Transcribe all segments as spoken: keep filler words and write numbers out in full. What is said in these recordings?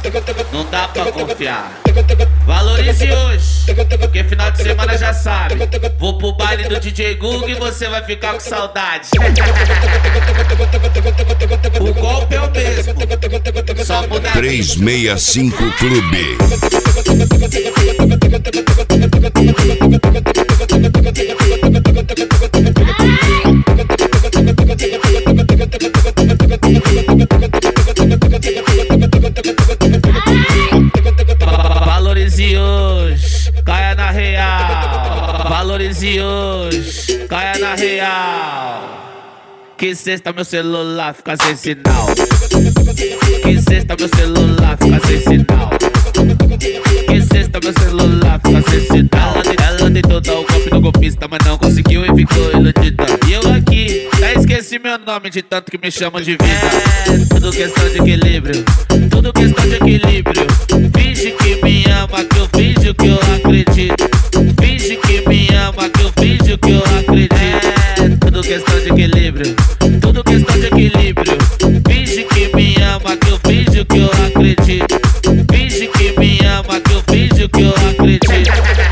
não dá pra confiar. Valorize hoje, porque final de semana já sabe. Vou pro baile do D J Gug e você vai ficar com saudade. O golpe é o mesmo, só muda três seis cinco Clube. Valorize hoje, caia na real. Valorize hoje, caia na real. Que sexta meu celular fica sem sinal. Que sexta meu celular fica sem sinal. Que sexta meu celular fica sem sinal. Ela tentou dar o golpe no golpista, mas não conseguiu e ficou iludida. E eu aqui, já esqueci meu nome de tanto que me chamam de vida. É tudo questão de equilíbrio, tudo questão de equilíbrio. Finge que me ama, que eu finjo que eu acredito. Finge que me ama, que eu finjo que eu acredito. É tudo questão de equilíbrio, tudo questão de equilíbrio. Finge que me ama, que eu finjo que eu acredito. Finge que me ama, que eu finjo que eu acredito.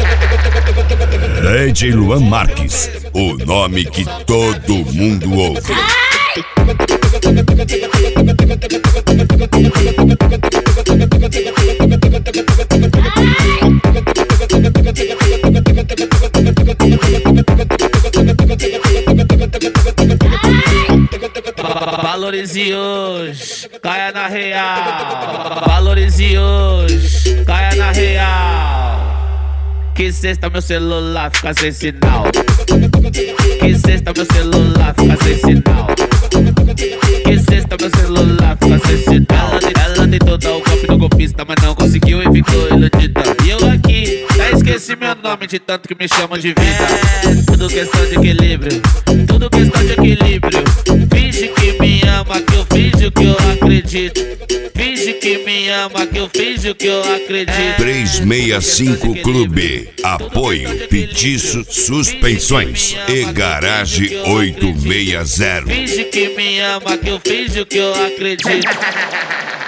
D J Luan Marques, o nome que todo mundo ouve. Valorize hoje, caia na real. Valorize hoje, caia na real. Que sexta meu celular fica sem sinal. Que sexta meu celular fica sem sinal. Que sexta meu celular fica sem sinal. Ela tentou dar o golpe no golpista, mas não conseguiu e ficou iludida. E eu aqui, já esqueci meu nome de tanto que me chamam de vida. É tudo questão de equilíbrio, tudo questão de equilíbrio. Finge que me ama, que eu finjo que eu acredito. Finge que me ama, que eu finjo que eu acredito. três seis cinco Clube. Apoio, Petiço, Suspensões e Garage oito seis zero. Finge que me ama, que eu finjo que eu acredito.